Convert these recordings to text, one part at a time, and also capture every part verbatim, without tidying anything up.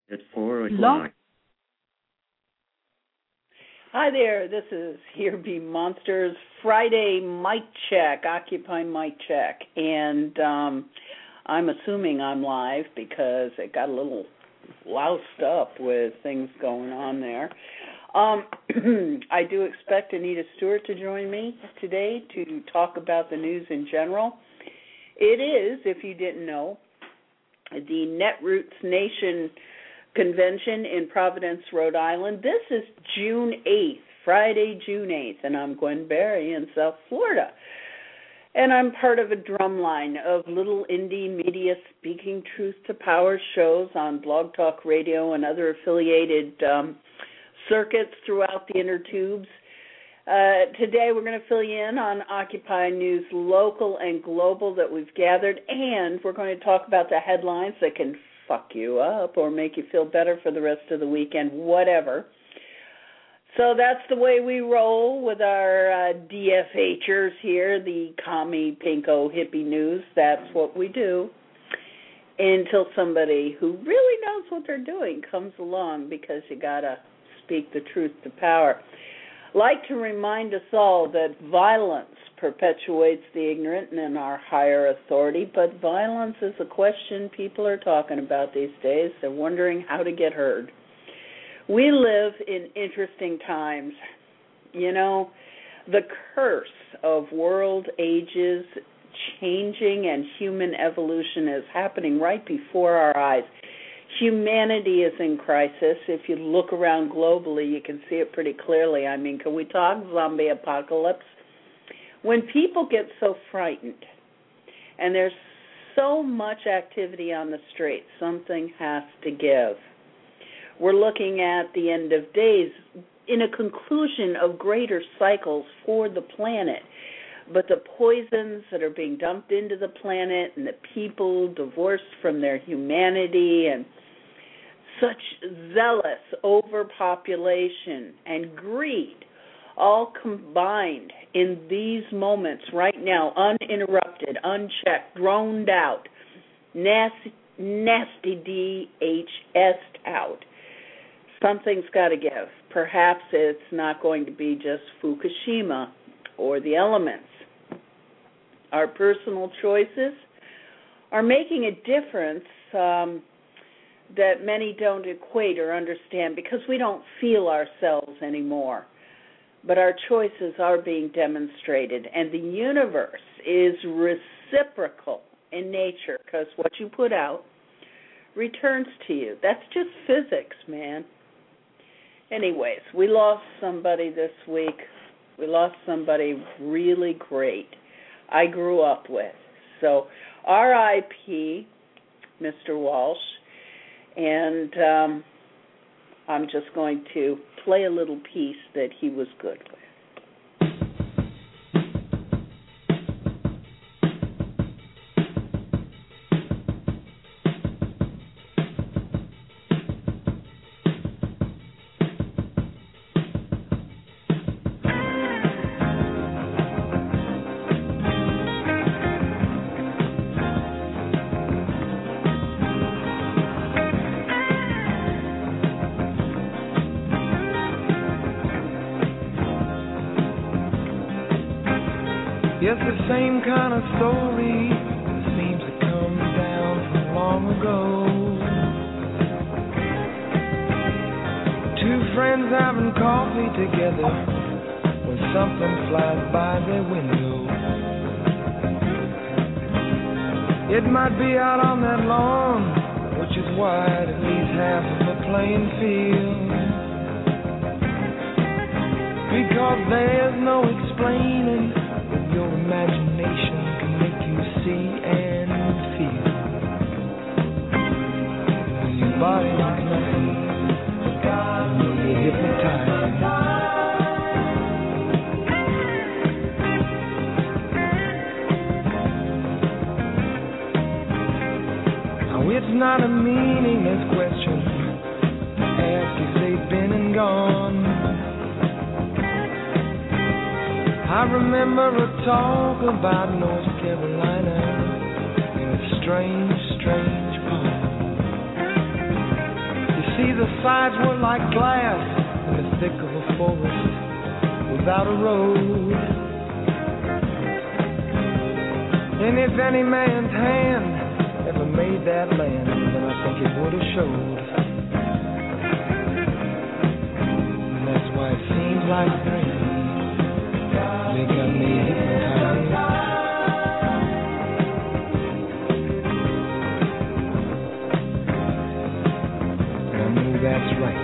At four o'clock. Hi there, this is Here Be Monsters Friday Mic Check, Occupy Mic Check, and um, I'm assuming I'm live because it got a little loused up with things going on there. Um, I do expect Anita Stewart to join me today to talk about the news in general. It is, if you didn't know, the Netroots Nation Convention in Providence, Rhode Island. This is June eighth, Friday, June eighth, and I'm Gwen Berry in South Florida. And I'm part of a drumline of little indie media speaking truth to power shows on Blog Talk Radio and other affiliated um, circuits throughout the inner tubes. Uh, today we're going to fill you in on Occupy News local and global that we've gathered, and we're going to talk about the headlines that can fuck you up or make you feel better for the rest of the weekend, whatever. So that's the way we roll with our uh, DFHers here, the commie, pinko, hippie news. That's what we do until somebody who really knows what they're doing comes along, because you got to speak the truth to power. Like to remind us all that violence perpetuates the ignorant and in our higher authority, but violence is a question people are talking about these days. They're wondering how to get heard. We live in interesting times. You know, the curse of world ages changing and human evolution is happening right before our eyes. Humanity is in crisis. If you look around globally, you can see it pretty clearly. I mean, can we talk zombie apocalypse? When people get so frightened and there's so much activity on the street, something has to give. We're looking at the end of days in a conclusion of greater cycles for the planet. But the poisons that are being dumped into the planet and the people divorced from their humanity and such zealous overpopulation and greed all combined in these moments right now, uninterrupted, unchecked, droned out, nasty, nasty D H S'd out. Something's got to give. Perhaps it's not going to be just Fukushima or the elements. Our personal choices are making a difference um, that many don't equate or understand because we don't feel ourselves anymore. But our choices are being demonstrated, and the universe is reciprocal in nature because what you put out returns to you. That's just physics, man. Anyways, we lost somebody this week. We lost somebody really great I grew up with. So R I P Mister Walsh, and um, I'm just going to play a little piece that he was good with. Yes, the same kind of story that seems to come down from long ago. Two friends having coffee together when something flies by their window. It might be out on that lawn, which is wide, at least half of a playing field. Because there's no explaining. Your imagination can make you see and feel. When your body is nothing, you're hypnotized. Now it's not a meaningless question to ask if they've been and gone. I remember a talk about North Carolina in a strange, strange poem. You the sides were like glass in the thick of a forest without a road. And if any man's hand ever made that land, then I think it would have showed. And that's why it seems like rain. They got me hypnotized. I know that's right.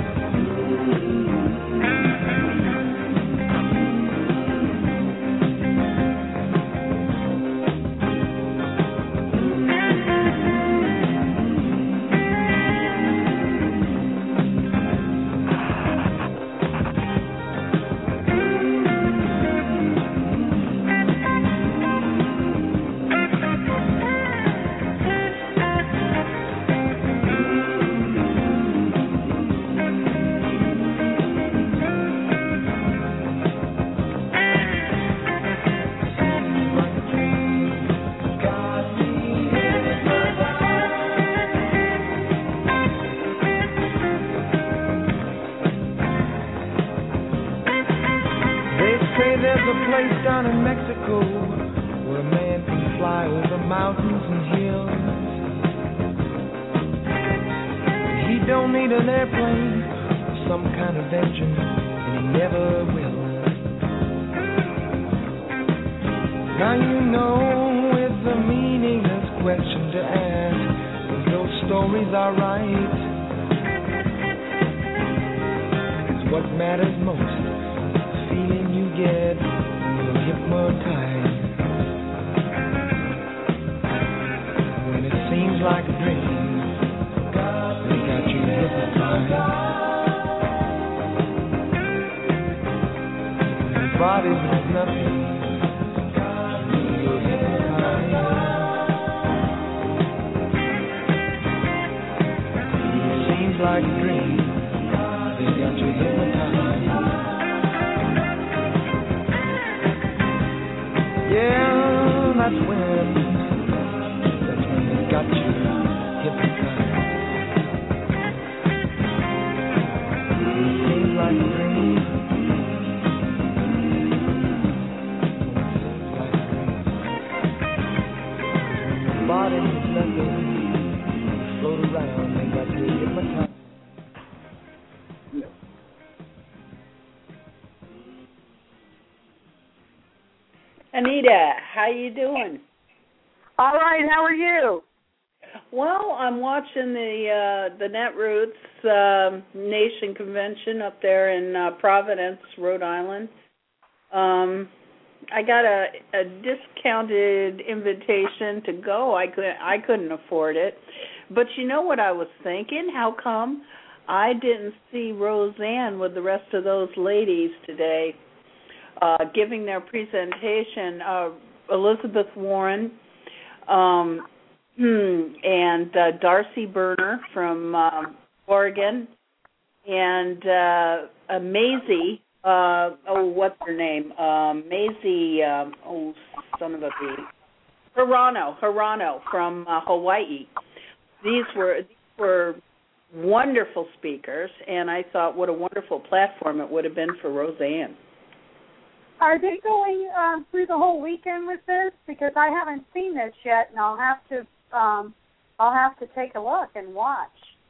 Down in Mexico, where a man can fly over mountains and hills. He don't need an airplane or some kind of engine, and he never will. Now you know it's a meaningless question to ask, if those stories are right. Because what matters most, the feeling you get hypnotized. When it seems like a dream, they got you hypnotized. When your body knows nothing, you're hypnotized. When it seems like a dream, they got you hypnotized. Yeah, that's when, that's when they got you hypnotized. It seems like a dream. It seems like a dream. When your body is nothing, you float around, they got you hypnotized. Anita, how you doing? All right, how are you? Well, I'm watching the uh, the Netroots um, Nation Convention up there in uh, Providence, Rhode Island. Um, I got a, a discounted invitation to go. I couldn't I couldn't afford it, but you know what I was thinking? How come I didn't see Roseanne with the rest of those ladies today? Uh, giving their presentation, uh, Elizabeth Warren um, and uh, Darcy Berner from uh, Oregon, and uh, uh, Maisie, uh, oh, what's her name? Um, Maisie, um, oh, son of a bee, Hirano, Hirano from uh, Hawaii. These were these were wonderful speakers, and I thought what a wonderful platform it would have been for Roseanne. Are they going uh, through the whole weekend with this? Because I haven't seen this yet, and I'll have to um, I'll have to take a look and watch.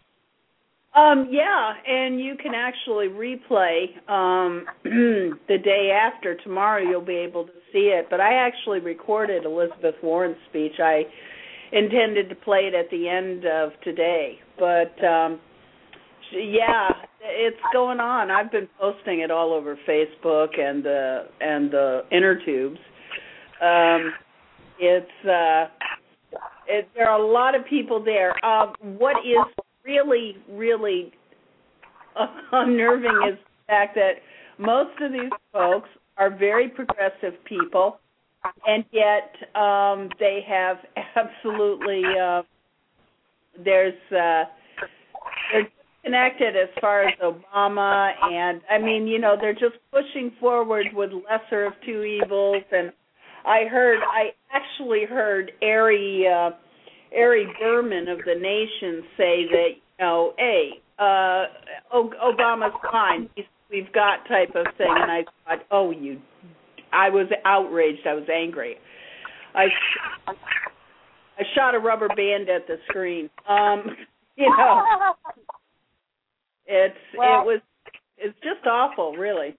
Um, yeah, and you can actually replay um, the day after. Tomorrow you'll be able to see it. But I actually recorded Elizabeth Warren's speech. I intended to play it at the end of today. But, um, yeah, it's going on. I've been posting it all over Facebook and the and the inner tubes. Um, it's uh, it, there are a lot of people there. Uh, what is really, really unnerving is the fact that most of these folks are very progressive people, and yet um, they have absolutely uh, there's uh, they're connected as far as Obama, and I mean, you know, they're just pushing forward with lesser of two evils. And I heard, I actually heard Ari uh, Ari Berman of The Nation say that, you know, hey, uh, Obama's fine. We've got type of thing. And I thought, oh, you, I was outraged. I was angry. I, I shot a rubber band at the screen. Um, you know, it's, well, it was, it's just awful, really.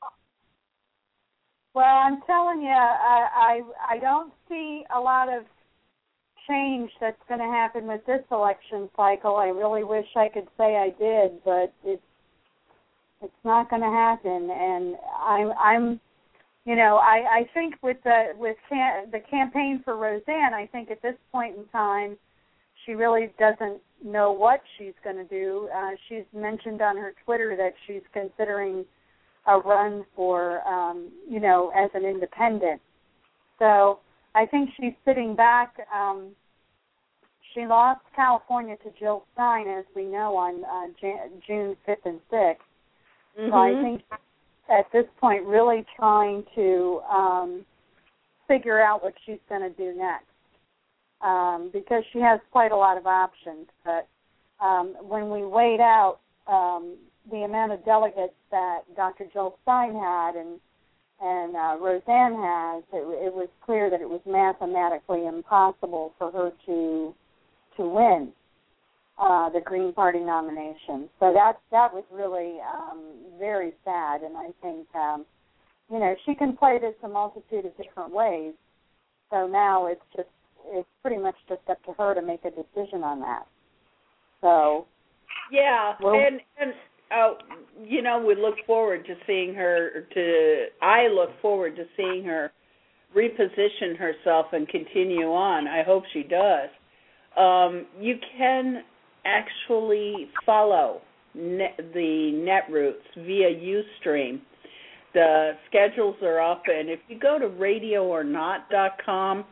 Well, I'm telling you, I, I, I don't see a lot of change that's going to happen with this election cycle. I really wish I could say I did, but it's it's not going to happen. And I'm I'm you know I, I think with the with cam- the campaign for Roseanne, I think at this point in time, she really doesn't know what she's going to do. Uh, she's mentioned on her Twitter that she's considering a run for um, you know as an independent. So I think she's sitting back. Um, she lost California to Jill Stein, as we know, on uh, Jan- June fifth and sixth. Mm-hmm. So I think at this point really trying to um, figure out what she's going to do next, um, because she has quite a lot of options. But um, when we weighed out um, the amount of delegates that Doctor Jill Stein had and and uh, Roseanne has, it, it was clear that it was mathematically impossible for her to to win uh, the Green Party nomination. So that that was really um, very sad, and I think um, you know she can play this a multitude of different ways. So now it's just it's pretty much just up to her to make a decision on that. So yeah, well, and and. Oh, you know, we look forward to seeing her. To I look forward to seeing her reposition herself and continue on. I hope she does. Um, you can actually follow net, the Netroots via Ustream. The schedules are up, and if you go to radio or not dot com,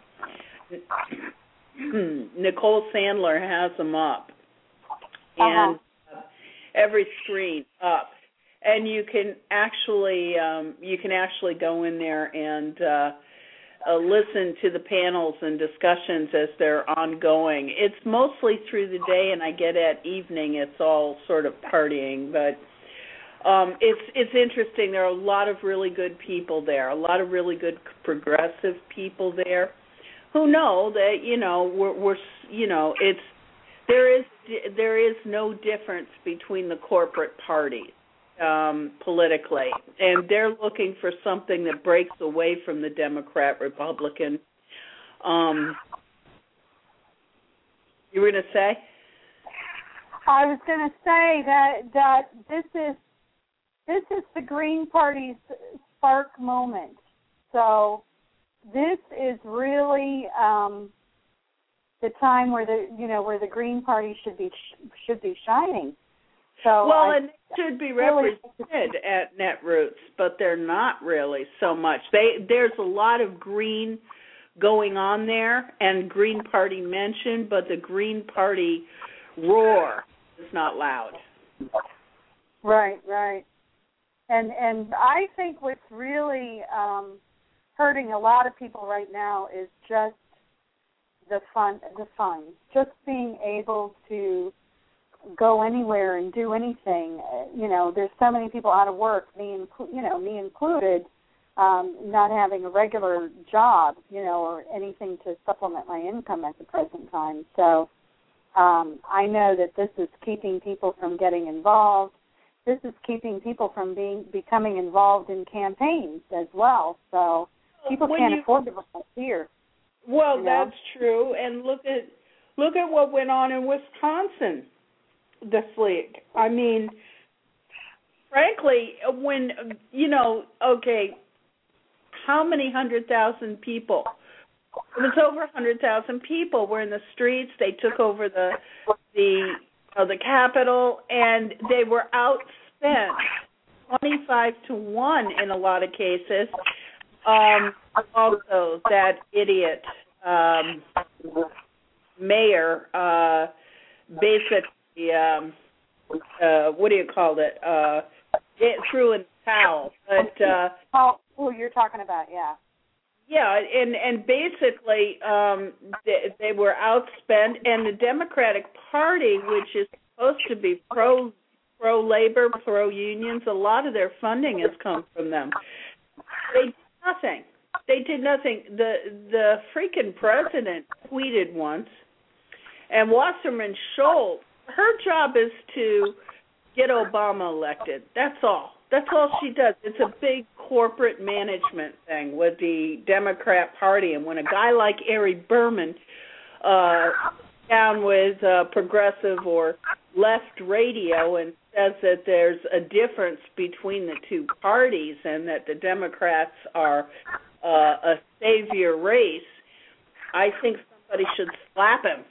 Nicole Sandler has them up, and. Uh-huh. Every screen up, and you can actually um, you can actually go in there and uh, uh, listen to the panels and discussions as they're ongoing. It's mostly through the day, and I get at evening it's all sort of partying, but um, it's it's interesting. There are a lot of really good people there, a lot of really good progressive people there, who know that you know we're, we're you know it's. There is there is no difference between the corporate parties um, politically, and they're looking for something that breaks away from the Democrat-Republican. Um, you were going to say? I was going to say that that this is this is the Green Party's spark moment. So this is really. Um, the time where the you know where the Green Party should be should be shining. So well, I, and they should be represented at Netroots, but they're not really so much. They there's a lot of green going on there and Green Party mentioned, but the Green Party roar is not loud. Right, right. And and I think what's really um, hurting a lot of people right now is just the fun, the fun, just being able to go anywhere and do anything. You know, there's so many people out of work, me, inclu- you know, me included, um, not having a regular job, you know, or anything to supplement my income at the present time. So um, I know that this is keeping people from getting involved. This is keeping people from being becoming involved in campaigns as well. So people When can't you- afford to volunteer. Well, You know? that's true. And look at look at what went on in Wisconsin this week. I mean, frankly, when you know, okay, how many hundred thousand people? It was over a hundred thousand people were in the streets. They took over the the uh, the Capitol, and they were outspent twenty-five to one in a lot of cases. Um, also, that idiot um, mayor uh, basically, um, uh, what do you call it? Uh, it threw in the towel. But uh, oh, who you're talking about? Yeah. Yeah, and and basically um, they, they were outspent, and the Democratic Party, which is supposed to be pro pro-labor, pro-unions. A lot of their funding has come from them. They did nothing. They did nothing. The the freaking president tweeted once, and Wasserman Schultz, her job is to get Obama elected. That's all. That's all she does. It's a big corporate management thing with the Democrat Party. And when a guy like Ari Berman uh, down with uh, progressive or left radio and says that there's a difference between the two parties and that the Democrats are uh, a savior race, I think somebody should slap him.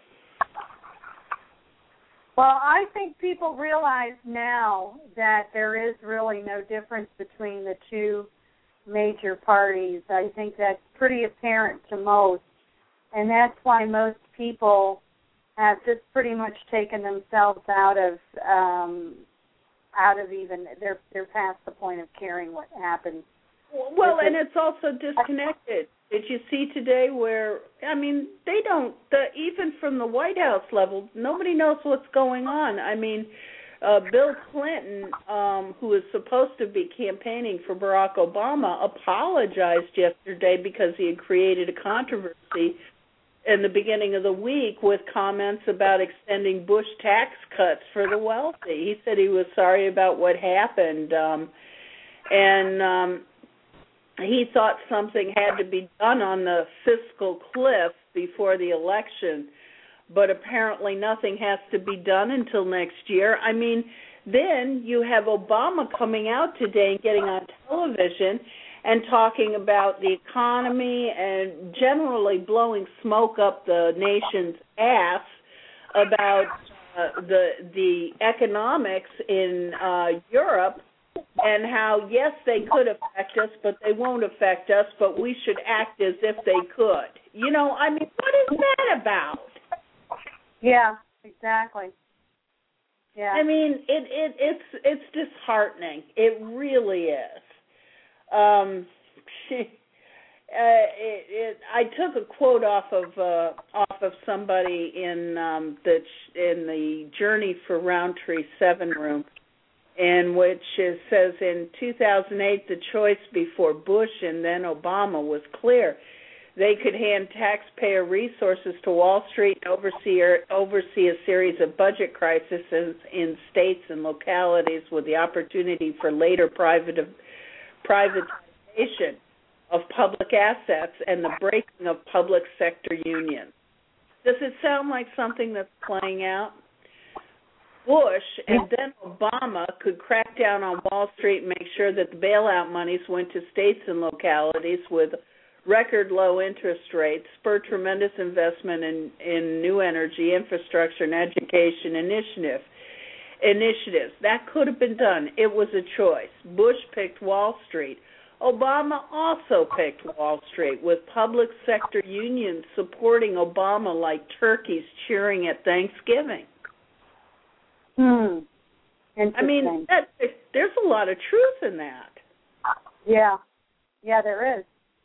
Well, I think people realize now that there is really no difference between the two major parties. I think that's pretty apparent to most, and that's why most people have just pretty much taken themselves out of um, out of even they're they're past the point of caring what happens. Well, and it's also disconnected. Did you see today where, I mean, they don't, the, even from the White House level, nobody knows what's going on. I mean, uh, Bill Clinton, um, who is supposed to be campaigning for Barack Obama, apologized yesterday because he had created a controversy in the beginning of the week with comments about extending Bush tax cuts for the wealthy. He said he was sorry about what happened, um, and um, he thought something had to be done on the fiscal cliff before the election, but apparently nothing has to be done until next year. I mean, then you have Obama coming out today and getting on television and talking about the economy and generally blowing smoke up the nation's ass about uh, the the economics in uh, Europe, and how, yes, they could affect us, but they won't affect us, but we should act as if they could. You know, I mean, what is that about? Yeah, exactly. Yeah. I mean, it, it it's it's disheartening. It really is. Um, uh, it, it, I took a quote off of uh, off of somebody in um, the in the Journey for Roundtree Seven room, in which it says in two thousand eight the choice before Bush and then Obama was clear. They could hand taxpayer resources to Wall Street and oversee, oversee a series of budget crises in states and localities with the opportunity for later private, privatization of public assets and the breaking of public sector unions. Does it sound like something that's playing out? Bush and then Obama could crack down on Wall Street and make sure that the bailout monies went to states and localities with record low interest rates, spur tremendous investment in, in new energy, infrastructure, and education initiative, initiatives. That could have been done. It was a choice. Bush picked Wall Street. Obama also picked Wall Street, with public sector unions supporting Obama like turkeys cheering at Thanksgiving. Hmm. I mean, that, there's a lot of truth in that. Yeah. Yeah, there is.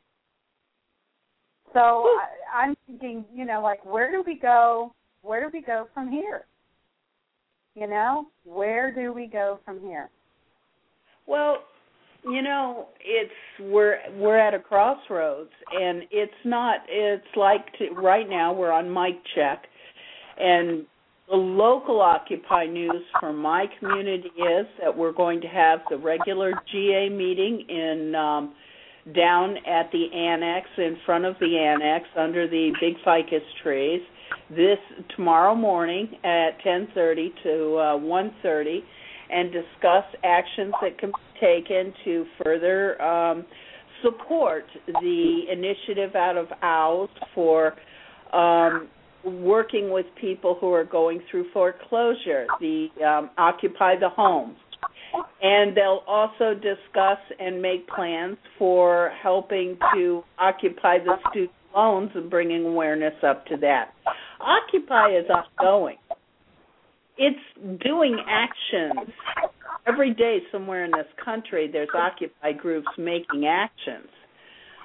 So I, I'm thinking, you know, like, where do we go? Where do we go from here? You know, where do we go from here? Well, you know, it's we're we're at a crossroads, and it's not. It's like to, right now we're on mic check, and the local Occupy news from my community is that we're going to have the regular G A meeting in. Um, down at the annex, in front of the annex, under the big ficus trees, this tomorrow morning at ten thirty to uh, one thirty, and discuss actions that can be taken to further um, support the initiative out of O W L for um, working with people who are going through foreclosure, the um, Occupy the Homes. And they'll also discuss and make plans for helping to occupy the student loans and bringing awareness up to that. Occupy is ongoing. It's doing actions. Every day somewhere in this country there's Occupy groups making actions.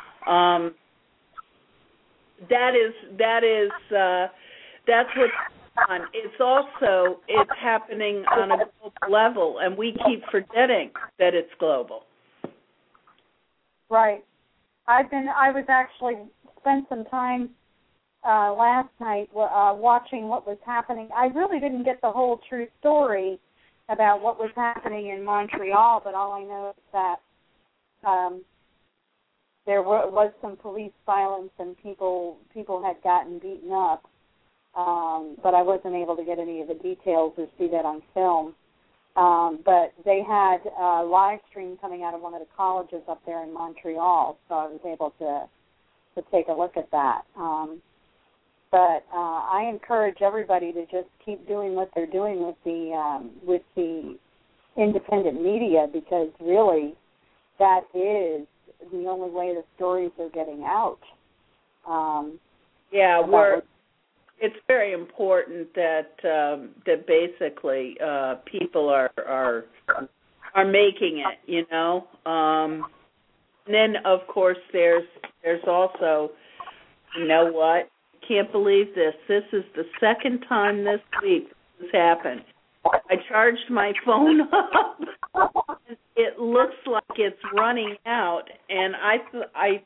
Um, that is, that is, uh, that's what's on, it's also, it's happening on a global level, and we keep forgetting that it's global. Right. I've been, I was actually, spent some time uh, last night uh, watching what was happening. I really didn't get the whole true story about what was happening in Montreal, but all I know is that um, there were, was some police violence and people people had gotten beaten up, um, but I wasn't able to get any of the details or see that on film. Um, but they had a live stream coming out of one of the colleges up there in Montreal, so I was able to to take a look at that. Um, but uh, I encourage everybody to just keep doing what they're doing with the um, with the independent media, because really that is the only way the stories are getting out. Um, yeah, we're. It's very important that um, that basically uh, people are are are making it, you know. Um, and then of course there's there's also, you know what? Can't believe this. This is the second time this week this happened. I charged my phone up. It looks like it's running out, and I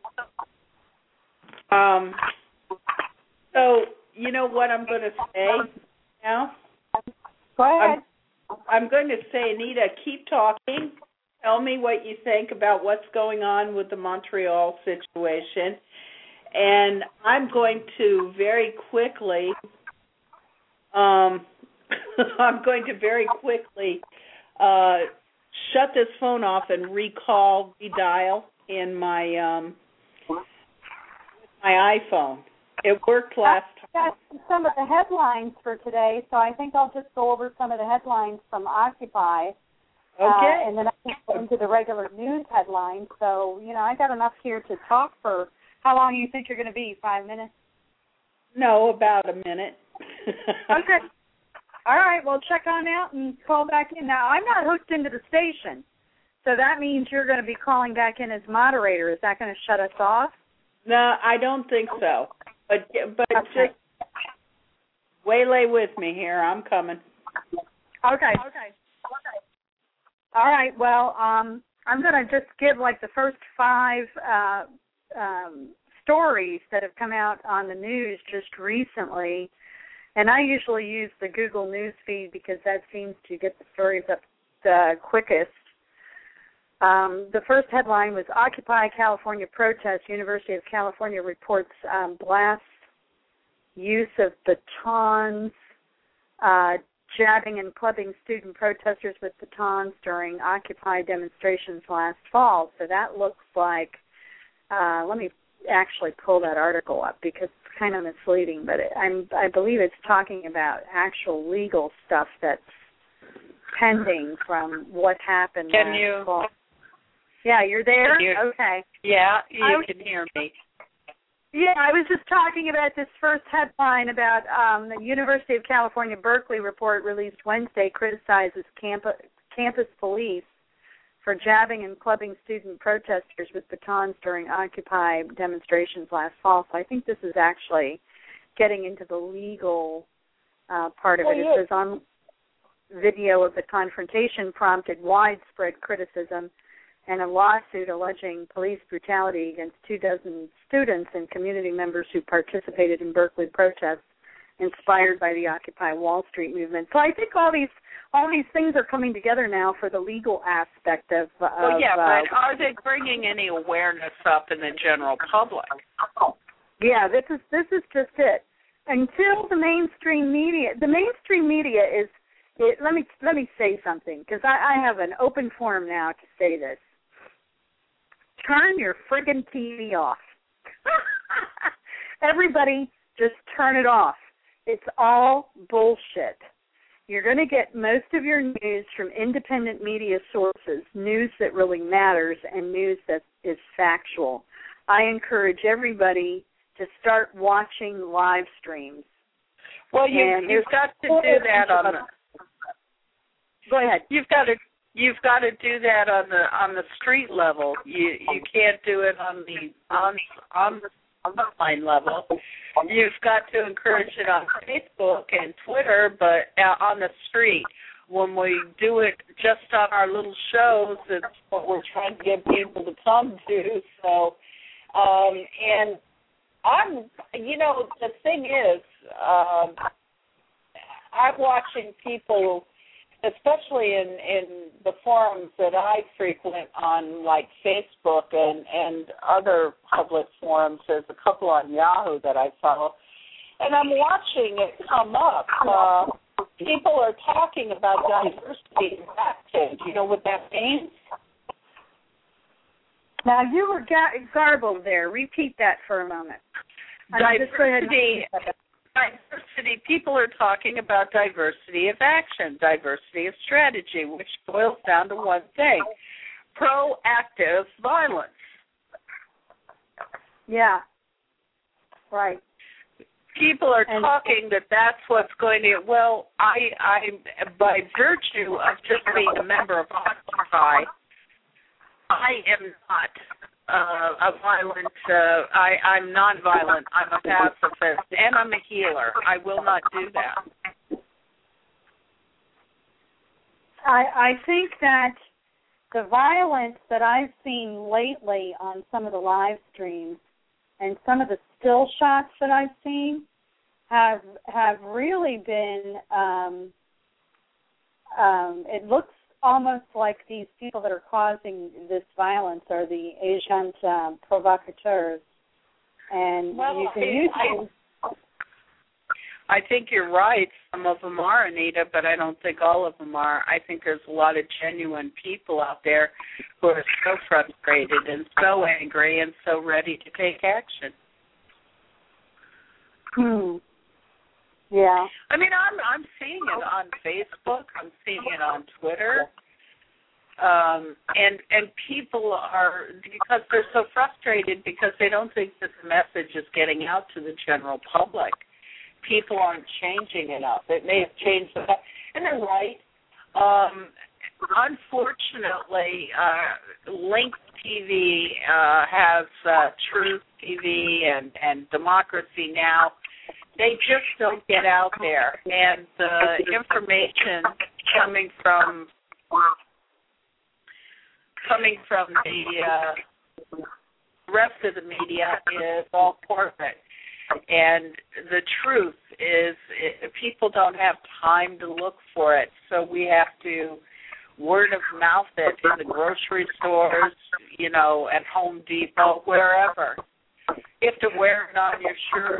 I um so. You know what I'm going to say now? Go ahead. I'm, I'm going to say, Anita, keep talking. Tell me what you think about what's going on with the Montreal situation. And I'm going to very quickly, um, I'm going to very quickly uh, shut this phone off and recall, redial in my um, my iPhone. It worked last time. Got some of the headlines for today, so I think I'll just go over some of the headlines from Occupy. Okay. Uh, and then I can go into the regular news headlines. So, you know, I got enough here to talk for, how long do you think you're going to be, five minutes? No, about a minute. Okay. All right, well, check on out and call back in. Now, I'm not hooked into the station, so that means you're going to be calling back in as moderator. Is that going to shut us off? No, I don't think so. But but Okay. just waylay with me here. I'm coming. Okay. Okay. All right. Well, um, I'm going to just give like the first five uh, um, stories that have come out on the news just recently, and I usually use the Google News feed because that seems to get the stories up the quickest. Um, the first headline was Occupy California protest. University of California reports um, blast use of batons, uh, jabbing and clubbing student protesters with batons during Occupy demonstrations last fall. So that looks like, uh, let me actually pull that article up because it's kind of misleading, but it, I'm, I believe it's talking about actual legal stuff that's pending from what happened Can last you? fall. Yeah, you're there? You, okay. Yeah, you I, can hear me. Yeah, I was just talking about this first headline about um, the University of California Berkeley report released Wednesday criticizes campus, campus police for jabbing and clubbing student protesters with batons during Occupy demonstrations last fall. So I think this is actually getting into the legal uh, part of it. It says on video of the confrontation prompted widespread criticism and a lawsuit alleging police brutality against two dozen students and community members who participated in Berkeley protests inspired by the Occupy Wall Street movement. So I think all these all these things are coming together now for the legal aspect of. of Well, yeah, uh, but are they bringing any awareness up in the general public? Yeah, this is this is just it. Until the mainstream media, the mainstream media is. It, let me let me say something because I, I have an open forum now to say this. Turn your friggin' T V off. Everybody, just turn it off. It's all bullshit. You're going to get most of your news from independent media sources, news that really matters, and news that is factual. I encourage everybody to start watching live streams. Well, you, And you've got to do that on the. Go ahead. You've got to you've got to do that on the on the street level. You you can't do it on the on on the online level. You've got to encourage it on Facebook and Twitter, but uh, on the street. When we do it just on our little shows, it's what we're trying to get people to come to. So, um, and I'm, you know, the thing is, um, I'm watching people, especially in, in the forums that I frequent on, like Facebook and, and other public forums. There's a couple on Yahoo that I follow, and I'm watching it come up. Uh, people are talking about diversity in acting. Do you know what that means? Now, you were ga- garbled there. Repeat that for a moment. Diversity. Diversity. People are talking about diversity of action, diversity of strategy, which boils down to one thing: proactive violence. Yeah. Right. People are and, talking that that's what's going to. Well, I, I, by virtue of just being a member of Occupy, I am not uh, a violent. Uh, I, I'm nonviolent. I'm a pacifist, and I'm a healer. I will not do that. I, I think that the violence that I've seen lately on some of the live streams and some of the still shots that I've seen have have really been. Um, um, it looks almost like these people that are causing this violence are the agent um, provocateurs, and well, you can use them. I think you're right. Some of them are, Anita, but I don't think all of them are. I think there's a lot of genuine people out there who are so frustrated and so angry and so ready to take action. Hmm. Yeah. I mean, I'm I'm seeing it on Facebook. I'm seeing it on Twitter. Um, and and people are, because they're so frustrated because they don't think that the message is getting out to the general public. People aren't changing enough. It may have changed, and they're right. Um, unfortunately, uh, Link T V uh, has uh, Truth T V and, and Democracy Now! They just don't get out there, and the information coming from coming from the uh, rest of the media is all corporate. And the truth is, it, people don't have time to look for it, so we have to word of mouth it in the grocery stores, you know, at Home Depot, wherever. You have to wear it on your shirt.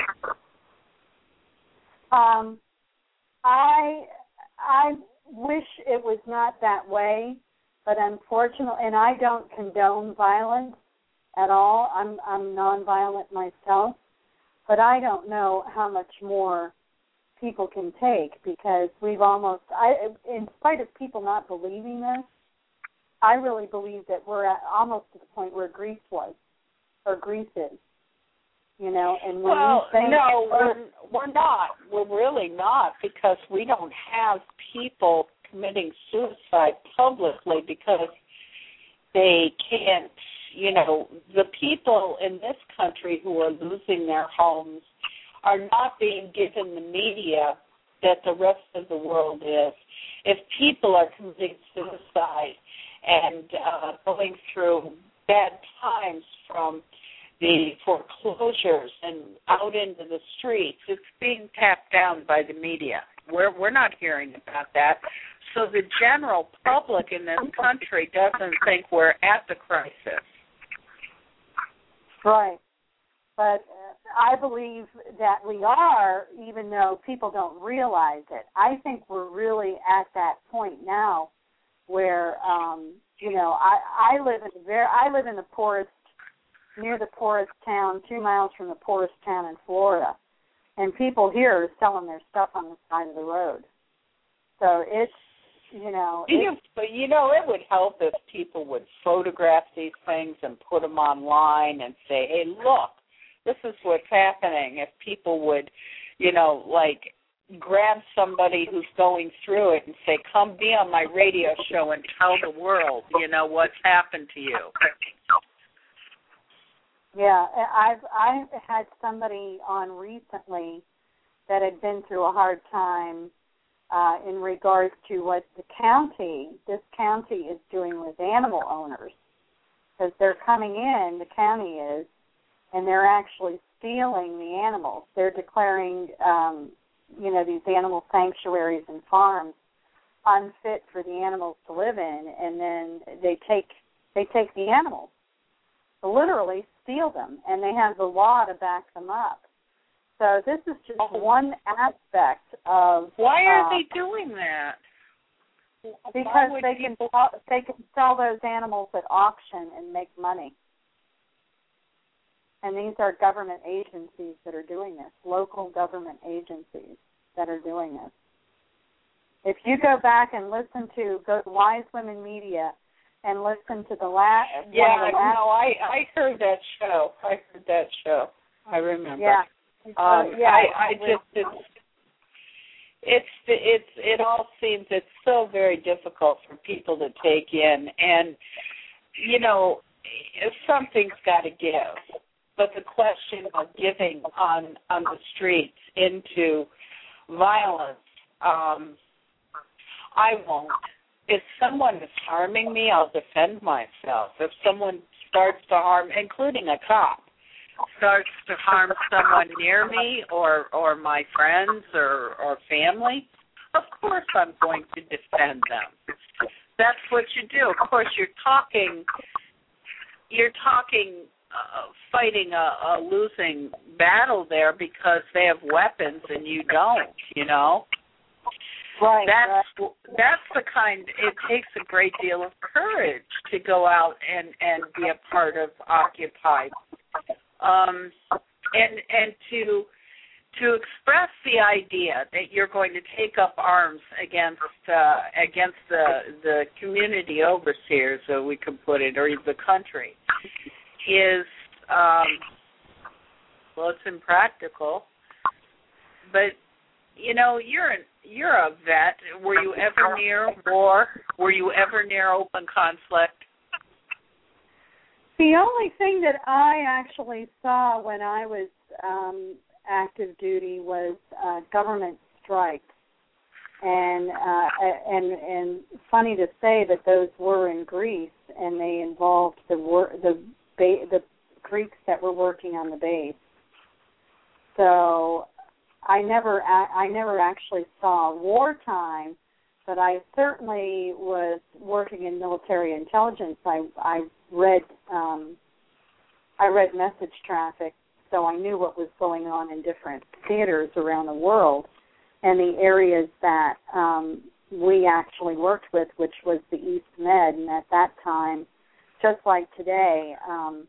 Um, I I wish it was not that way, but unfortunately, and I don't condone violence at all. I'm I'm nonviolent myself, but I don't know how much more people can take, because we've almost, I, in spite of people not believing this, I really believe that we're at almost to the point where Greece was, or Greece is. You know, and when well, you think, no, we're, we're not. We're really not, because we don't have people committing suicide publicly because they can't, you know, the people in this country who are losing their homes are not being given the media that the rest of the world is. If people are committing suicide and uh, going through bad times from the foreclosures and out into the streets, it's being tapped down by the media. We're we're not hearing about that. So the general public in this country doesn't think we're at the crisis. Right. But uh, I believe that we are, even though people don't realize it. I think we're really at that point now where, um, you know, I, I live in very, I live in the poorest, near the poorest town, two miles from the poorest town in Florida, and people here are selling their stuff on the side of the road. So it's, you know, you, but you know, it would help if people would photograph these things and put them online and say, "Hey, look, this is what's happening." If people would, you know, like grab somebody who's going through it and say, "Come be on my radio show and tell the world, you know, what's happened to you." Yeah, I've I've had somebody on recently that had been through a hard time uh, in regards to what the county, this county is doing with animal owners, because they're coming in, the county is, and they're actually stealing the animals. They're declaring, um, you know, these animal sanctuaries and farms unfit for the animals to live in, and then they take they take the animals, literally steal them, and they have the law to back them up. So this is just oh. one aspect of. Why are uh, they doing that? Because they can people... they can sell those animals at auction and make money. And these are government agencies that are doing this, local government agencies that are doing this. If you go back and listen to, go to Wise Women Media and listen to the last. Yeah, the last, no, I, I heard that show. I heard that show. I remember. Yeah. Um, yeah, I, I just, it's, it's, it's, it all seems, it's so very difficult for people to take in. And, you know, something's got to give. But the question of giving on, on the streets into violence, um, I won't. If someone is harming me, I'll defend myself. If someone starts to harm, including a cop, starts to harm someone near me or, or my friends or, or family, of course I'm going to defend them. That's what you do. Of course, you're talking, you're talking, uh, fighting a, a losing battle there because they have weapons and you don't, you know? Right, that's right. that's the kind. It takes a great deal of courage to go out and, and be a part of Occupy, um, and and to to express the idea that you're going to take up arms against uh, against the the community overseers, so we can put it, or the country, is um, well, it's impractical, but. You know, you're an, you're a vet. Were you ever near war? Were you ever near open conflict? The only thing that I actually saw when I was um, active duty was uh, government strikes, and uh, and and funny to say that those were in Greece, and they involved the wor- the ba- the Greeks that were working on the base. So. I never, I never actually saw wartime, but I certainly was working in military intelligence. I, I read, um, I read message traffic, so I knew what was going on in different theaters around the world, and the areas that um, we actually worked with, which was the East Med, and at that time, just like today. Um,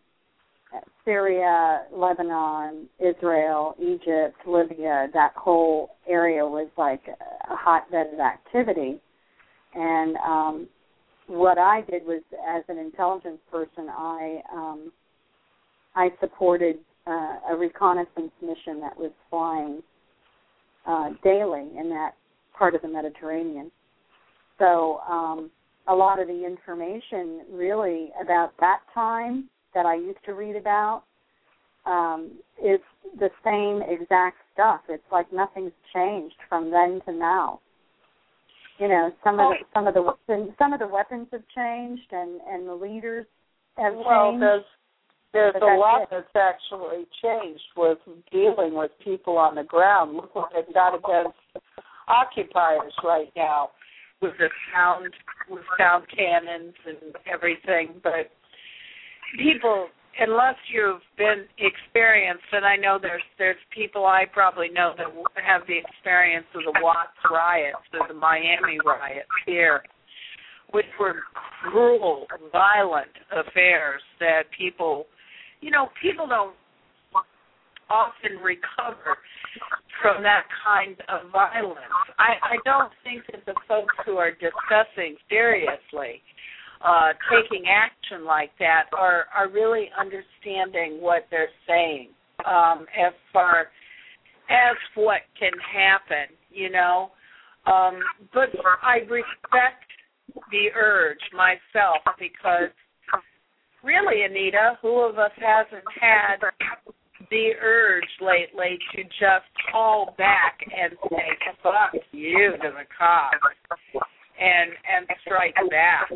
Syria, Lebanon, Israel, Egypt, Libya, that whole area was like a hotbed of activity. And um, what I did was, as an intelligence person, I um, I supported uh, a reconnaissance mission that was flying uh, daily in that part of the Mediterranean. So um, a lot of the information really about that time that I used to read about um, is the same exact stuff. It's like nothing's changed from then to now. You know, some of the, some of the weapons, some of the weapons have changed, and, and the leaders have well, changed. Well, there's there's a lot it. that's actually changed with dealing with people on the ground. Look what they've got against occupiers right now with the sound with sound cannons and everything, but. People, unless you've been experienced, and I know there's there's people I probably know that have the experience of the Watts riots or the Miami riots here, which were cruel, violent affairs that people, you know, people don't often recover from that kind of violence. I, I don't think that the folks who are discussing seriously Uh, taking action like that are, are really understanding what they're saying um, as far as what can happen, you know. Um, but I respect the urge myself because really, Anita, who of us hasn't had the urge lately to just call back and say, fuck you to the cops and and strike back?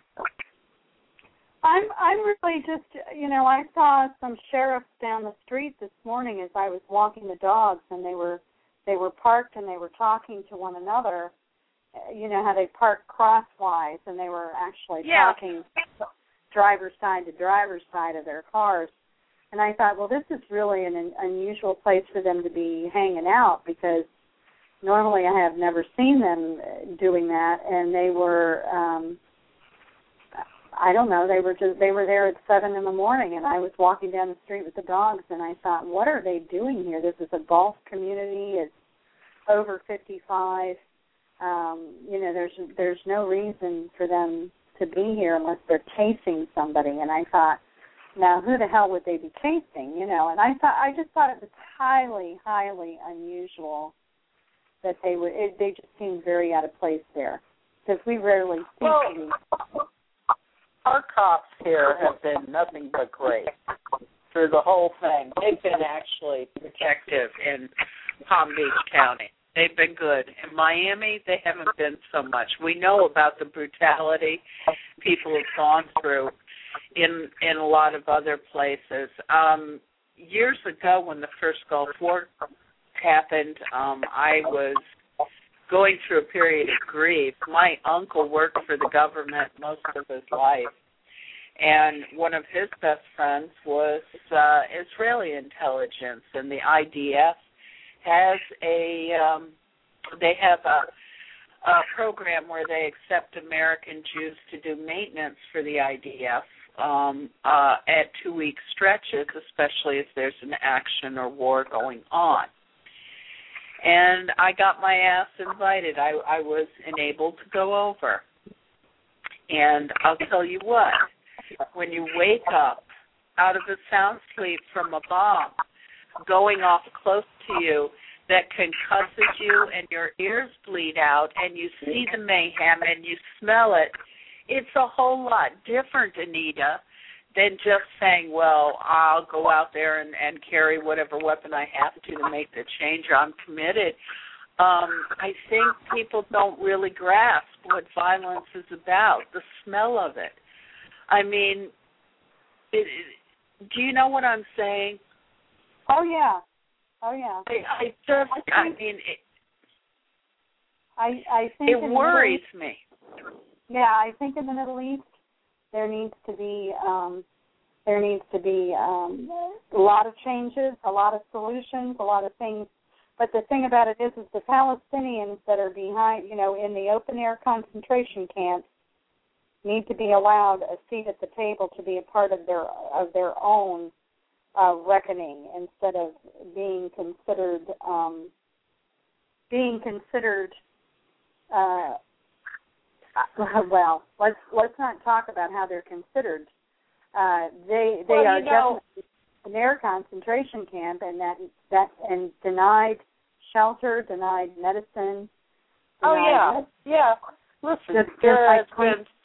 I'm I'm really just, you know, I saw some sheriffs down the street this morning as I was walking the dogs, and they were they were parked and they were talking to one another. You know how they park crosswise, and they were actually yeah. talking driver's side to driver's side of their cars. And I thought, well, this is really an, an unusual place for them to be hanging out, because normally I have never seen them doing that. And they were, um, I don't know, they were just they were there at seven in the morning, and I was walking down the street with the dogs, and I thought, what are they doing here? This is a golf community. It's over fifty-five. Um, you know, there's there's no reason for them to be here unless they're chasing somebody. And I thought, now who the hell would they be chasing? You know, and I thought I just thought it was highly, highly unusual that they would. It, they just seemed very out of place there, because we rarely see well, these. Our cops here have been nothing but great through the whole thing. They've been actually protective in Palm Beach County. They've been good. In Miami, they haven't been so much. We know about the brutality people have gone through in in a lot of other places. Um, years ago, when the first Gulf War happened, um, I was going through a period of grief. My uncle worked for the government most of his life, and one of his best friends was uh, Israeli intelligence, and the I D F has a, um, they have a, a program where they accept American Jews to do maintenance for the I D F um, uh, at two-week stretches, especially if there's an action or war going on. And I got my ass invited. I, I was enabled to go over. And I'll tell you what, when you wake up out of a sound sleep from a bomb going off close to you that concusses you and your ears bleed out and you see the mayhem and you smell it, it's a whole lot different, Anita, than just saying, well, I'll go out there and, and carry whatever weapon I have to to make the change. I'm committed. Um, I think people don't really grasp what violence is about, the smell of it. I mean, it, do you know what I'm saying? Oh, yeah. Oh, yeah. I, I just, I mean, it, I, I think it worries me. Yeah, I think in the Middle East there needs to be um, there needs to be um, a lot of changes, a lot of solutions, a lot of things. But the thing about it is, is the Palestinians that are behind, you know, in the open-air concentration camps need to be allowed a seat at the table to be a part of their of their own uh, reckoning, instead of being considered um, being considered. Uh, well, let's let's not talk about how they're considered. Uh, they they well, are know, definitely in their concentration camp, and that that and denied shelter, denied medicine. Denied oh yeah, medicine. yeah. Listen, Just, there just has like been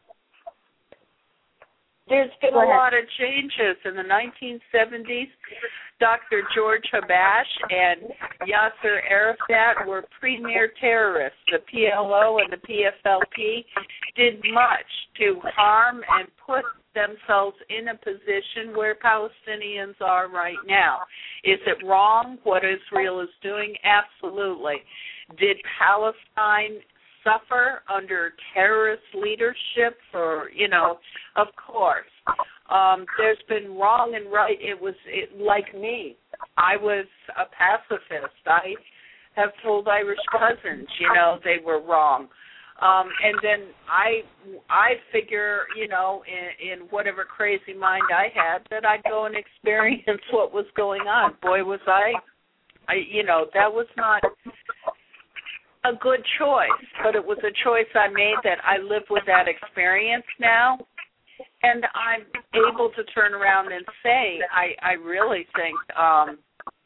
there's been Go a ahead. lot of changes in the nineteen seventies. Doctor George Habash and Yasser Arafat were premier terrorists. The P L O and the P F L P did much to harm and put themselves in a position where Palestinians are right now. Is it wrong what Israel is doing? Absolutely. Did Palestine suffer under terrorist leadership? For, you know, of course. Um, there's been wrong and right. It was it, like me. I was a pacifist. I have told Irish cousins, you know, they were wrong. Um, and then I, I figure, you know, in, in whatever crazy mind I had, that I'd go and experience what was going on. Boy, was I, I, you know, that was not a good choice, but it was a choice I made that I live with that experience now. And I'm able to turn around and say, I, I really think um,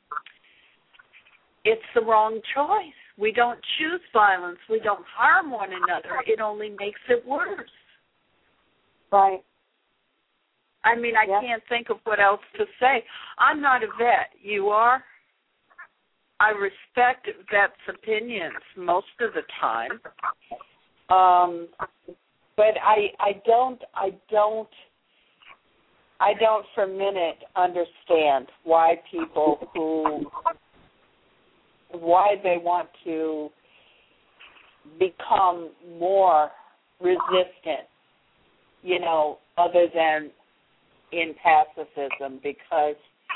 it's the wrong choice. We don't choose violence. We don't harm one another. It only makes it worse. Right. I mean, I Yep. can't think of what else to say. I'm not a vet. You are? I respect vets' opinions most of the time. Um, but I, I don't, I don't, I don't for a minute understand why people who, why they want to become more resistant, you know, other than in pacifism, because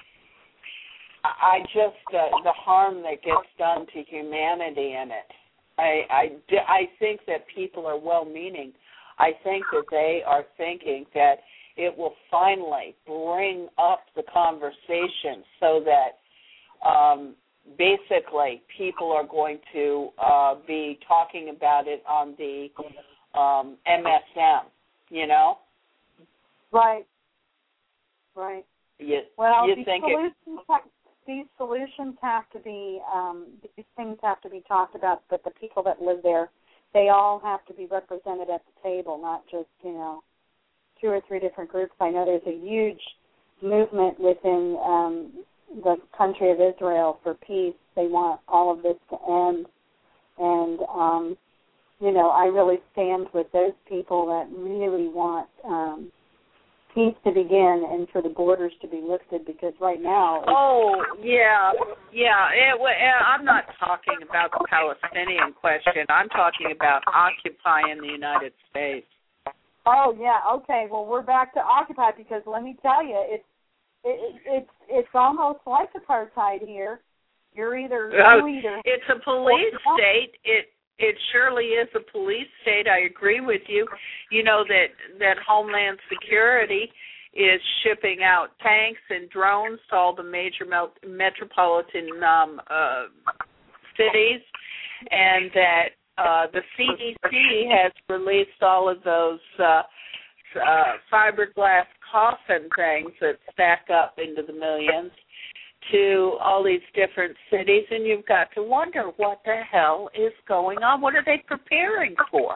I just, uh, the harm that gets done to humanity in it, I, I, I think that people are well-meaning. I think that they are thinking that it will finally bring up the conversation so that um, basically people are going to uh, be talking about it on the um, M S M, you know? Right. Right. You, well, you these think solutions, it, have, these solutions have to be, um, these things have to be talked about, but the people that live there, they all have to be represented at the table, not just, you know, two or three different groups. I know there's a huge movement within um, the country of Israel for peace. They want all of this to end. And, um, you know, I really stand with those people that really want um, peace to begin and for the borders to be lifted, because right now... Oh, yeah, yeah. It, I'm not talking about the Palestinian question. I'm talking about occupying the United States. Oh, yeah, okay. Well, we're back to Occupy, because let me tell you, it's it, it's it's almost like apartheid here. You're either Uh, you either it's a police state. It it surely is a police state. I agree with you. You know that that Homeland Security is shipping out tanks and drones to all the major mel- metropolitan um, uh, cities, and that uh, the C D C has released all of those uh, uh, fiberglass coffin things that stack up into the millions to all these different cities, and you've got to wonder what the hell is going on. What are they preparing for?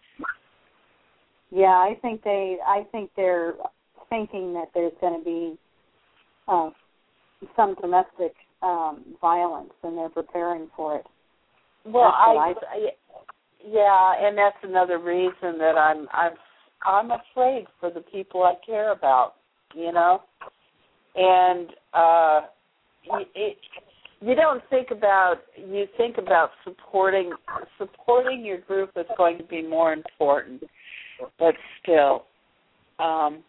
Yeah, I think they. I think they're thinking that there's going to be uh, some domestic um, violence, and they're preparing for it. Well, I, I, I, yeah, and that's another reason that I'm, I'm, I'm afraid for the people I care about. You know, and uh, it, you don't think about. You think about supporting, supporting your group is going to be more important, but still. Um,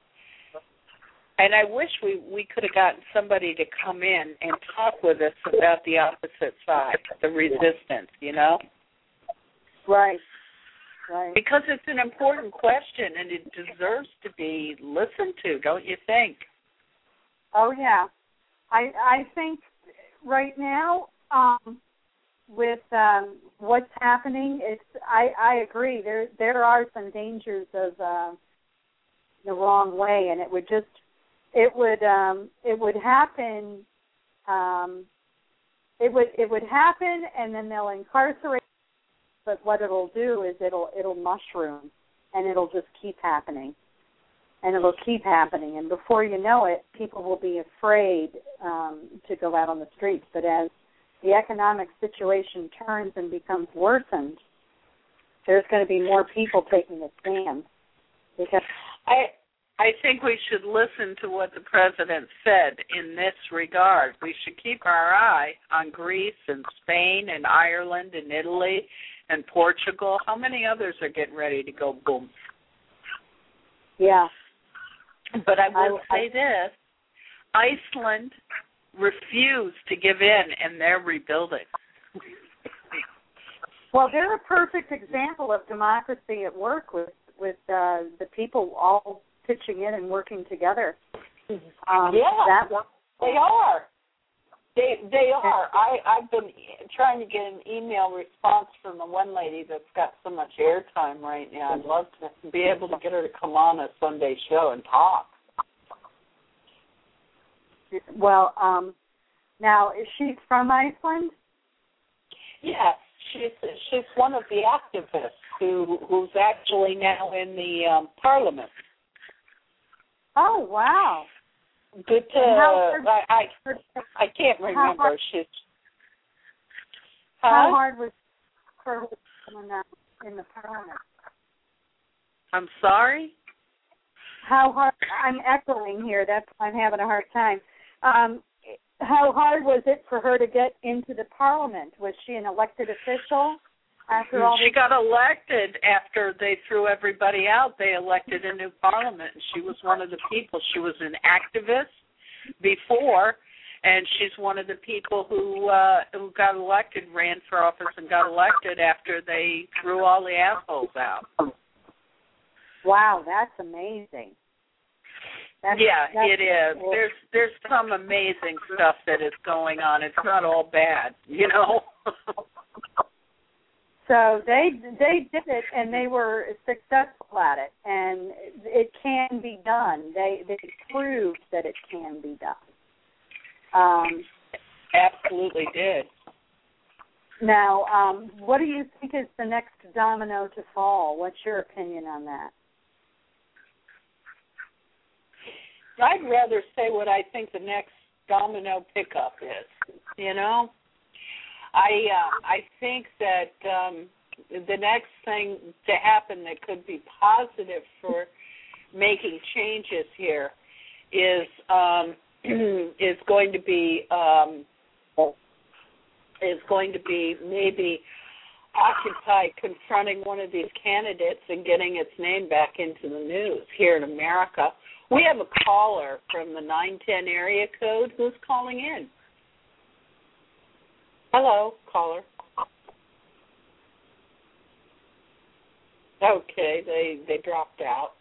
And I wish we, we could have gotten somebody to come in and talk with us about the opposite side, the resistance, you know? right, right. Because it's an important question and it deserves to be listened to, don't you think? Oh, yeah. I I think right now, um, with um, what's happening, it's I, I agree. There there are some dangers of uh, the wrong way, and it would just It would um, it would happen. Um, it would it would happen, and then they'll incarcerate. But what it'll do is it'll it'll mushroom, and it'll just keep happening, and it'll keep happening, and before you know it, people will be afraid um, to go out on the streets. But as the economic situation turns and becomes worsened, there's going to be more people taking a stand. Because I. I think we should listen to what the president said in this regard. We should keep our eye on Greece and Spain and Ireland and Italy and Portugal. How many others are getting ready to go boom? Yeah. But I will I, say I, this. Iceland refused to give in, and they're rebuilding. Well, they're a perfect example of democracy at work with, with uh, the people all pitching in and working together. Um, yeah, that, they are. They they are. I, I've been trying to get an email response from the one lady that's got so much airtime right now. I'd love to be able to get her to come on a Sunday show and talk. Well, um, now, is she from Iceland? Yes, she's she's one of the activists who who's actually now in the um, parliament. Oh, wow. Good to, hard, I, I I can't remember. How She's, huh? How hard was for her in the parliament? I'm sorry? How hard, I'm echoing here, that's why I'm having a hard time. Um, how hard was it for her to get into the parliament? Was she an elected official after all She this? got elected after they threw everybody out. They elected a new parliament, and she was one of the people. She was an activist before, and she's one of the people who uh, who got elected, ran for office and got elected after they threw all the assholes out. Wow, that's amazing. That's, yeah, that's it is. Cool. There's there's some amazing stuff that is going on. It's not all bad, you know. So they they did it, and they were successful at it, and it can be done. They they proved that it can be done. Um, Absolutely did. Now, um, what do you think is the next domino to fall? What's your opinion on that? I'd rather say what I think the next domino pickup is. You know, I uh, I think that um, the next thing to happen that could be positive for making changes here is um, is going to be um, is going to be maybe Occupy confronting one of these candidates and getting its name back into the news here in America. We have a caller from the nine ten area code who's calling in. Hello, caller. Okay, they they dropped out.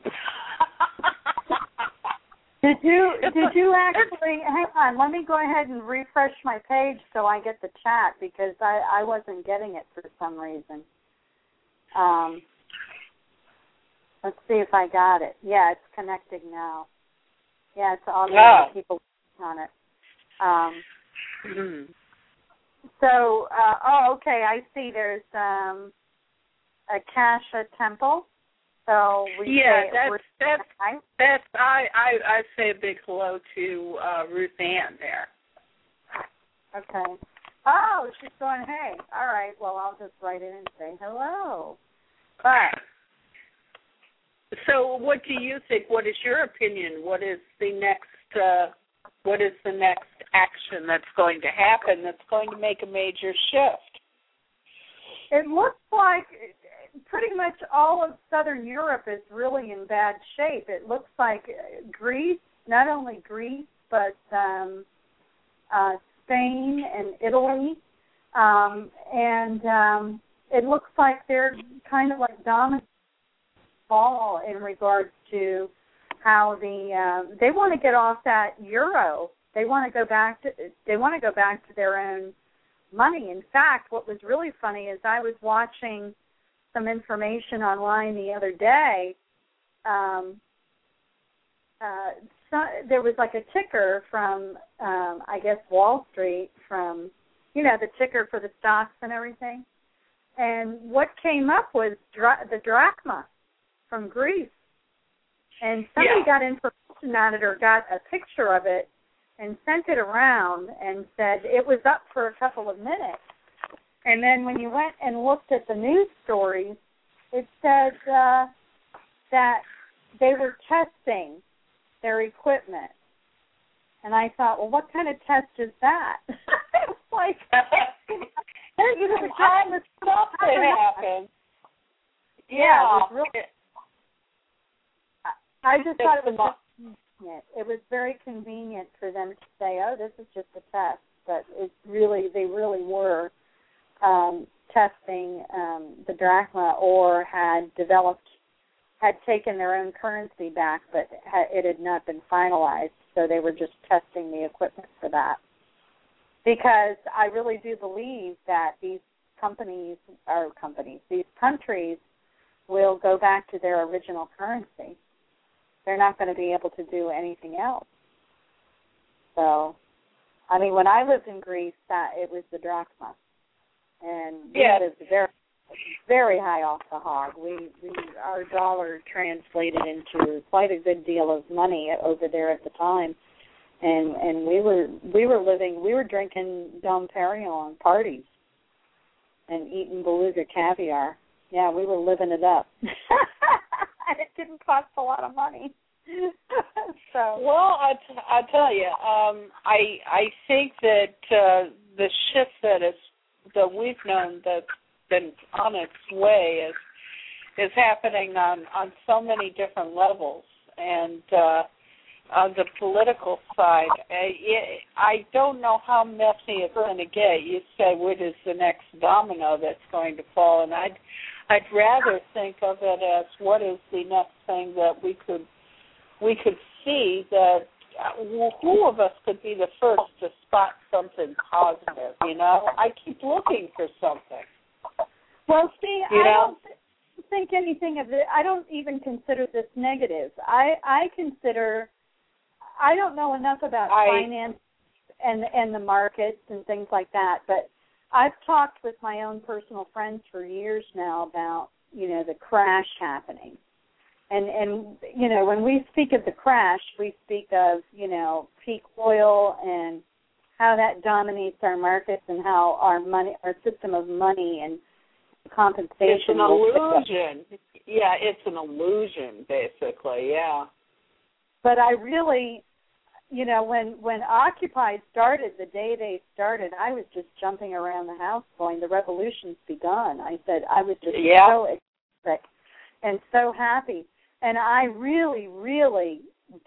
Did you did you actually hang on? Let me go ahead and refresh my page so I get the chat because I, I wasn't getting it for some reason. Um, let's see if I got it. Yeah, it's connecting now. Yeah, it's all Ah. people on it. Um, mm-hmm. So, uh, oh, okay, I see. There's um, a Kasha temple. So we yeah, say, that's that's right? that's I, I I say a big hello to uh, Ruth Ann there. Okay. Oh, she's going, hey. All right, well, I'll just write in and say hello. But so, what do you think? What is your opinion? What is the next? Uh, what is the next action that's going to happen? That's going to make a major shift. It looks like pretty much all of Southern Europe is really in bad shape. It looks like Greece, not only Greece, but um, uh, Spain and Italy, um, and um, it looks like they're kind of like dominant fall in regards to how the um, they want to get off that euro. They want to go back to they want to go back to their own money. In fact, what was really funny is I was watching some information online the other day. Um, uh, so, there was like a ticker from, um, I guess, Wall Street from, you know, the ticker for the stocks and everything. And what came up was dra- the drachma from Greece. And somebody Yeah. got information on it or got a picture of it and sent it around and said it was up for a couple of minutes. And then when you went and looked at the news stories, it said uh, that they were testing their equipment. And I thought, well, what kind of test is that? It's like, there's some odd stuff that happens. Yeah, Yeah. it was really, I just thought it was convenient. It was very convenient for them to say, oh, this is just a test. But it really, they really were um, testing um, the drachma or had developed, had taken their own currency back, but it had not been finalized. So they were just testing the equipment for that. Because I really do believe that these companies, or companies, these countries will go back to their original currency. They're not going to be able to do anything else. So, I mean, when I lived in Greece, that it was the drachma. And we yeah. lived very very high off the hog. We, we our dollar translated into quite a good deal of money over there at the time, and and we were we were living we were drinking Dom Perignon parties and eating beluga caviar. Yeah, we were living it up. And it didn't cost a lot of money. So well, I t- I tell you, um, I I think that uh, the shift that is that we've known that's been on its way is is happening on, on so many different levels, and uh, on the political side, I, I don't know how messy it's going to get. You say what is the next domino that's going to fall, and I'd I'd rather think of it as what is the next thing that we could we could see that uh, who of us could be the first to spot something positive, you know? I keep looking for something. Well, see, you I know? don't think anything of it, I don't even consider this negative. I, I consider, I don't know enough about I, finance and, and the markets and things like that, but I've talked with my own personal friends for years now about, you know, the crash happening. And, and you know, when we speak of the crash, we speak of, you know, peak oil and how that dominates our markets and how our money, our system of money and compensation. It's an illusion. Yeah, it's an illusion, basically, yeah. But I really, you know, when, when Occupy started, the day they started, I was just jumping around the house going, the revolution's begun. I said, I was just yeah. so ecstatic and so happy. And I really, really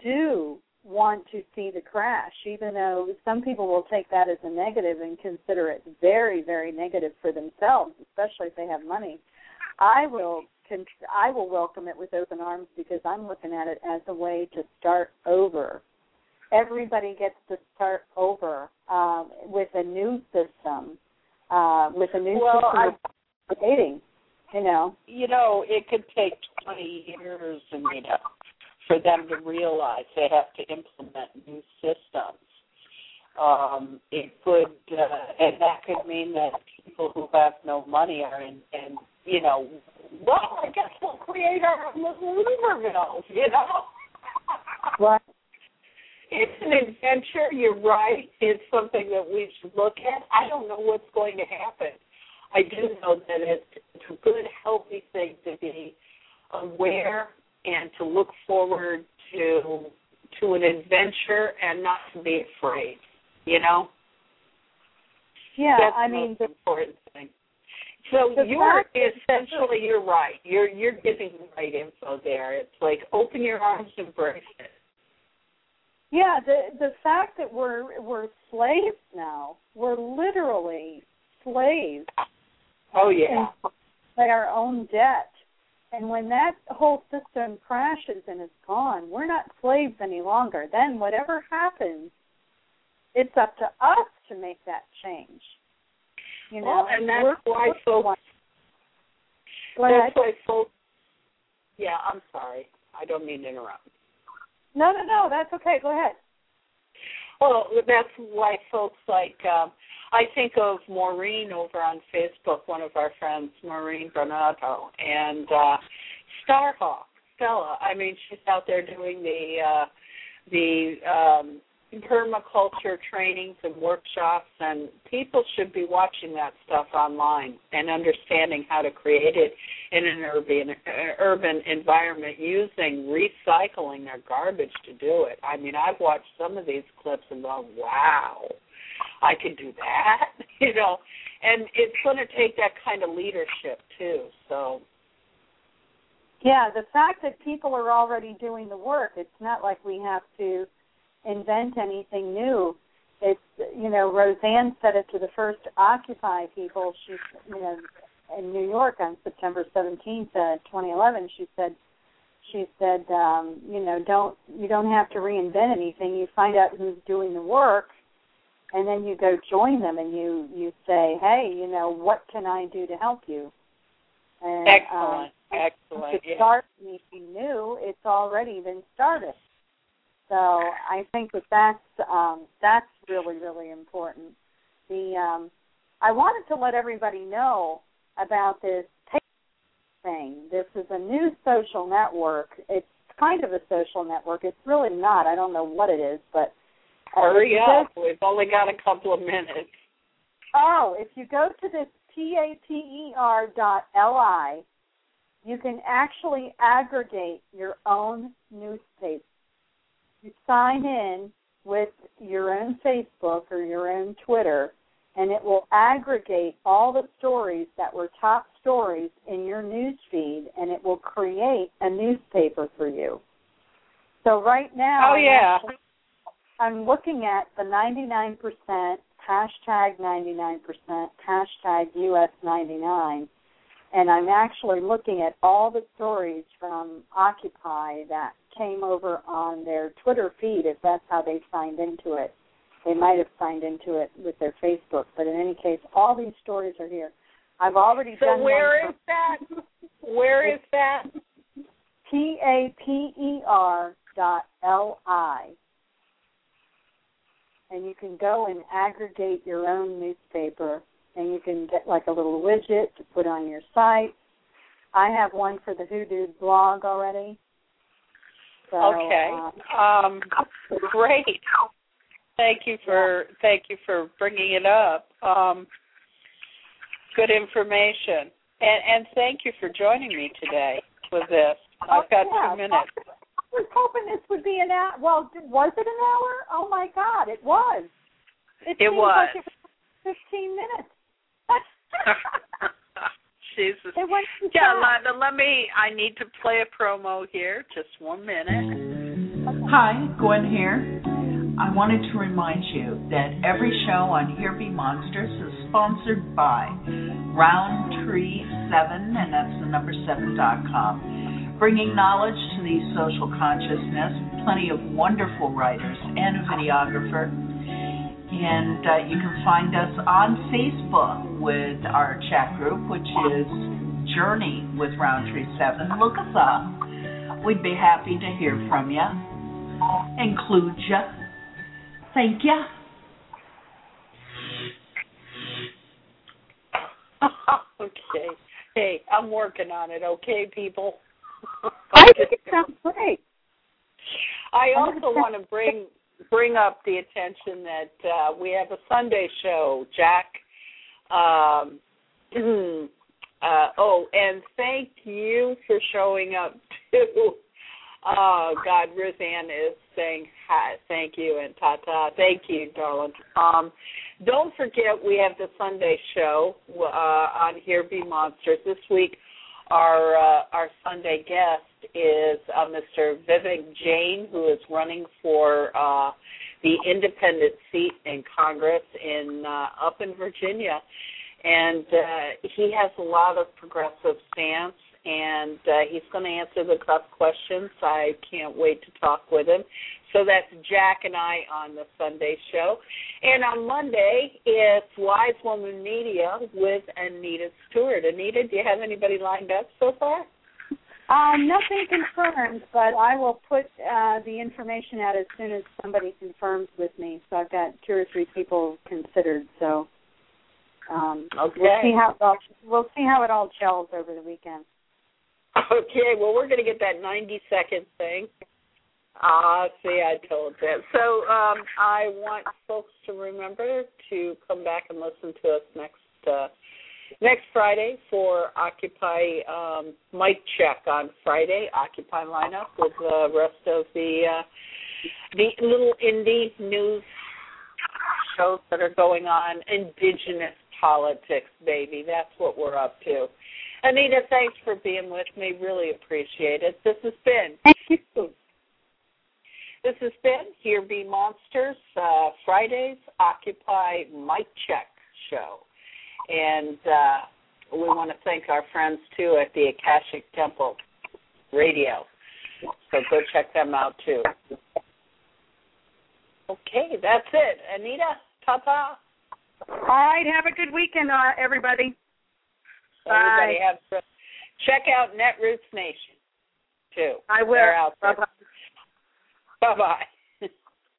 do want to see the crash, even though some people will take that as a negative and consider it very, very negative for themselves, especially if they have money. I will I will welcome it with open arms because I'm looking at it as a way to start over. Everybody gets to start over um, with a new system, uh, with a new well, system of dating. You know, you know, it could take twenty years, Anita, for them to realize they have to implement new systems. Um, it could, uh, and that could mean that people who have no money are in, and you know, well, I guess we'll create our own little Livermills, you know. What? It's an adventure. You're right. It's something that we should look at. I don't know what's going to happen. I do know that it's, it's a good, healthy thing to be aware and to look forward to to an adventure and not to be afraid, you know? Yeah, That's I the mean, most the, important thing. So the you're fact essentially, you're right. You're, you're giving the right info there. It's like open your arms, embrace it. Yeah, the the fact that we're we're slaves now, we're literally slaves. Oh, yeah. By our own debt. And when that whole system crashes and is gone, we're not slaves any longer. Then whatever happens, it's up to us to make that change. You know, well, and that's why folks, Go ahead. that's why folks, yeah, I'm sorry. I don't mean to interrupt. No, no, no, that's okay. Go ahead. Well, that's why folks like, um, I think of Maureen over on Facebook, one of our friends, Maureen Granato, and uh, Starhawk, Stella. I mean, she's out there doing the uh, the um, permaculture trainings and workshops, and people should be watching that stuff online and understanding how to create it in an urban uh, urban environment using recycling their garbage to do it. I mean, I've watched some of these clips and gone, wow, I could do that, you know, and it's going to take that kind of leadership too. So, yeah, the fact that people are already doing the work, it's not like we have to invent anything new. It's, you know, Roseanne said it to the first Occupy people. She, you know, in New York on September seventeenth, uh, twenty eleven. She said, she said, um, you know, don't you don't have to reinvent anything. You find out who's doing the work, and then you go join them, and you you say, hey, you know, what can I do to help you? And, excellent, um, excellent. To yeah. start anything new, it's already been started. So I think that that's um, that's really really important. The um, I wanted to let everybody know about this thing. This is a new social network. It's kind of a social network. It's really not. I don't know what it is, but uh, hurry up. Go, We've only got a couple of minutes. Oh, if you go to this P A P E R dot L I, you can actually aggregate your own newspaper. You sign in with your own Facebook or your own Twitter, and it will aggregate all the stories that were top stories in your news feed, and it will create a newspaper for you. So right now, oh yeah, I'm, I'm looking at the ninety-nine percent, hashtag ninety-nine percent, hashtag U S ninety-nine, and I'm actually looking at all the stories from Occupy that came over on their Twitter feed, if that's how they signed into it. They might have signed into it with their Facebook, but in any case, all these stories are here. I've already so done where one is that? Where is that? P A P E R dot L I. And you can go and aggregate your own newspaper, and you can get like a little widget to put on your site. I have one for the Hoodoo blog already. So, okay. Uh, um, great. Thank you for thank you for bringing it up. Um, good information, and and thank you for joining me today with this. I've got yeah. two minutes. I was hoping this would be an hour. Well, was it an hour? Oh my God, it was. It, It seems was. Like it was fifteen minutes. Jesus. It went too Yeah, fast. let, let me. I need to play a promo here. Just one minute. Hi, Gwen here. I wanted to remind you that every show on Here Be Monsters is sponsored by Roundtree seven, and that's the number seven dot com, bringing knowledge to the social consciousness, plenty of wonderful writers, and a videographer. And uh, you can find us on Facebook with our chat group, which is Journey with Roundtree seven. Look us up. We'd be happy to hear from you. Include you. Thank you. Okay. Hey, I'm working on it, okay, people? I think it sounds great. I also want to bring bring up the attention that uh, we have a Sunday show, Jack. Um, uh, oh, and thank you for showing up, too. Oh, God, Roseanne is saying hi, thank you, and ta-ta, thank you, darling. Um, don't forget we have the Sunday show uh, on Here Be Monsters. This week our uh, our Sunday guest is uh, Mister Vivek Jain, who is running for uh, the independent seat in Congress in uh, up in Virginia. And uh, he has a lot of progressive stance, and uh, he's going to answer the tough questions. I can't wait to talk with him. So that's Jack and I on the Sunday show. And on Monday, it's Wise Woman Media with Anita Stewart. Anita, do you have anybody lined up so far? Uh, nothing confirmed, but I will put uh, the information out as soon as somebody confirms with me. So I've got two or three people considered. So um, okay. we'll see how it all, we'll see how it all gels over the weekend. Okay. Well, we're going to get that ninety second thing. Ah, see, I told you. So um, I want folks to remember to come back and listen to us next uh, next Friday for Occupy um, Mic Check on Friday, Occupy lineup with the rest of the uh, the little indie news shows that are going on. Indigenous politics, baby. That's what we're up to. Anita, thanks for being with me. Really appreciate it. This has been. Thank you. This has been Here Be Monsters, uh, Friday's Occupy Mic Check show. And uh, we want to thank our friends, too, at the Akashic Temple Radio. So go check them out, too. Okay, that's it. Anita, ta-ta. All right, have a good weekend, uh, everybody. Everybody Bye. have check out Netroots Nation, too. I will. They're out there. Bye-bye. Bye-bye.